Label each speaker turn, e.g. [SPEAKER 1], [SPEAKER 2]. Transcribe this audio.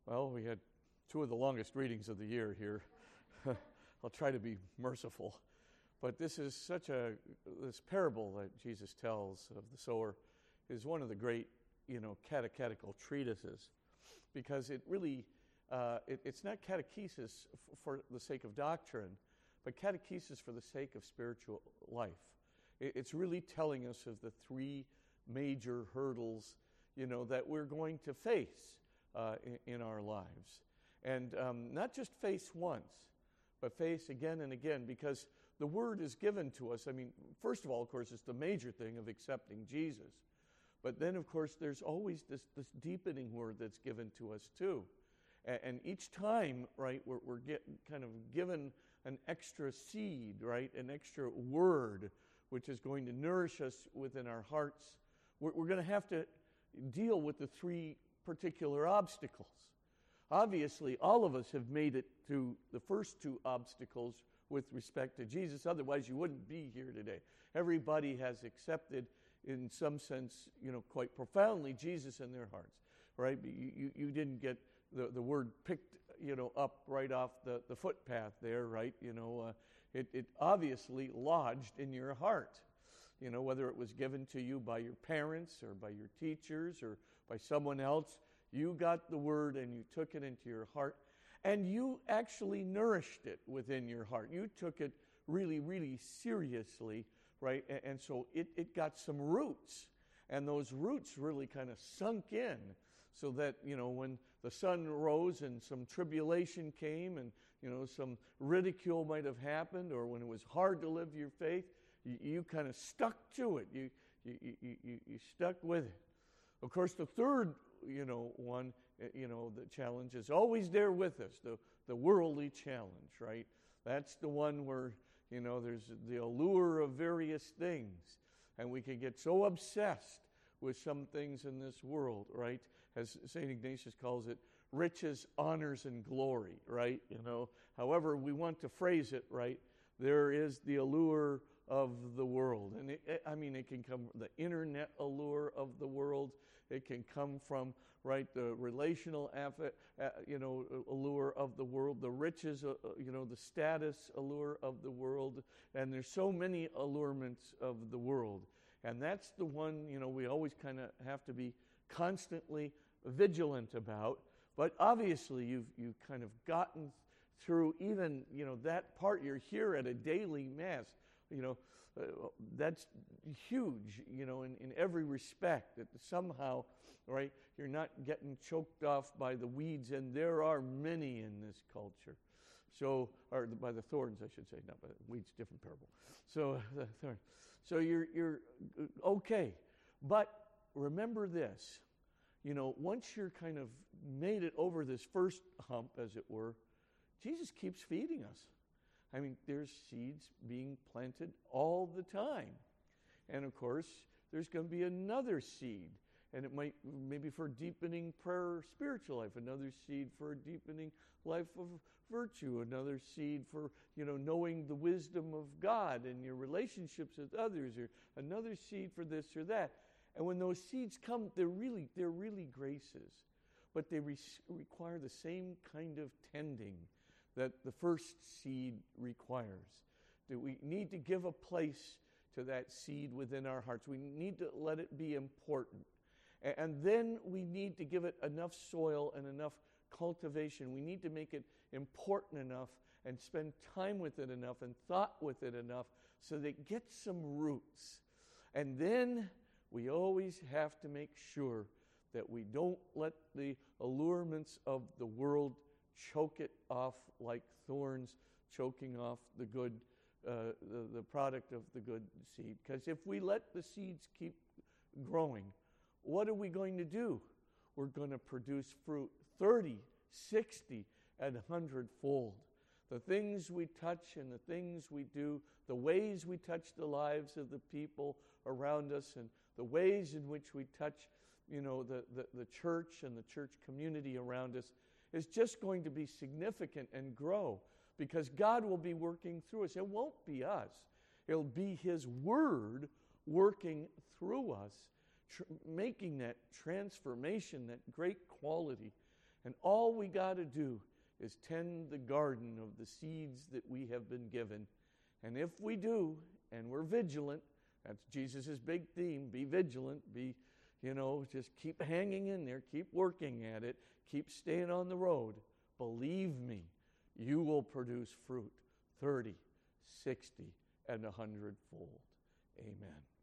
[SPEAKER 1] Well, we had two of the longest readings of the year here. I'll try to be merciful. But this parable that Jesus tells of the sower is one of the great, catechetical treatises, because it really, it's not catechesis for the sake of doctrine, but catechesis for the sake of spiritual life. It's really telling us of the three major hurdles, that we're going to face in our lives. And not just face once, but face again and again, because the word is given to us. I mean, first of all, of course, it's the major thing of accepting Jesus. But then, of course, there's always this deepening word that's given to us, too. And each time, right, we're kind of given an extra seed, right, an extra word, which is going to nourish us within our hearts. We're going to have to deal with the three particular obstacles. Obviously, all of us have made it through the first two obstacles with respect to Jesus. Otherwise, you wouldn't be here today. Everybody has accepted, in some sense, quite profoundly, Jesus in their hearts, right? You didn't get the word picked, up right off the footpath there, right? It obviously lodged in your heart. Whether it was given to you by your parents or by your teachers or by someone else, you got the word and you took it into your heart, and you actually nourished it within your heart. You took it really, really seriously, right? And so it got some roots, and those roots really kind of sunk in, so that, when the sun rose and some tribulation came and, some ridicule might have happened, or when it was hard to live your faith, you kind of stuck to it. You stuck with it. Of course, the third, one, the challenge is always there with us, the worldly challenge, right? That's the one where, there's the allure of various things, and we can get so obsessed with some things in this world, right? As St. Ignatius calls it, riches, honors, and glory, right? However we want to phrase it, right? There is the allure of the world. And it can come from the internet allure of the world. It can come from, right, the relational allure of the world, the riches, the status allure of the world. And there's so many allurements of the world. And that's the one, we always kind of have to be constantly vigilant about. But obviously you've kind of gotten through even, that part. You're here at a daily Mass. That's huge, in every respect, that somehow, right, you're not getting choked off by the weeds, and there are many in this culture. So, or by the thorns, I should say, not by the weeds, different parable. So, the thorns. So you're okay. But remember this, once you're kind of made it over this first hump, as it were, Jesus keeps feeding us. I mean, there's seeds being planted all the time. And of course, there's going to be another seed. And it might maybe for deepening prayer or spiritual life, another seed for a deepening life of virtue, another seed for, knowing the wisdom of God and your relationships with others, or another seed for this or that. And when those seeds come, they're really graces. But they require the same kind of tending that the first seed requires. That we need to give a place to that seed within our hearts. We need to let it be important. And then we need to give it enough soil and enough cultivation. We need to make it important enough and spend time with it enough and thought with it enough so that it gets some roots. And then we always have to make sure that we don't let the allurements of the world choke it off like thorns choking off the good, the product of the good seed. Because if we let the seeds keep growing, what are we going to do? We're going to produce fruit 30, 60, and 100-fold. The things we touch and the things we do, the ways we touch the lives of the people around us, and the ways in which we touch, the church and the church community around us, is just going to be significant and grow, because God will be working through us. It won't be us. It'll be His Word working through us, making that transformation, that great quality. And all we got to do is tend the garden of the seeds that we have been given. And if we do, and we're vigilant, that's Jesus' big theme, be vigilant, just keep hanging in there, keep working at it, keep staying on the road. Believe me, you will produce fruit 30, 60, and 100-fold. Amen.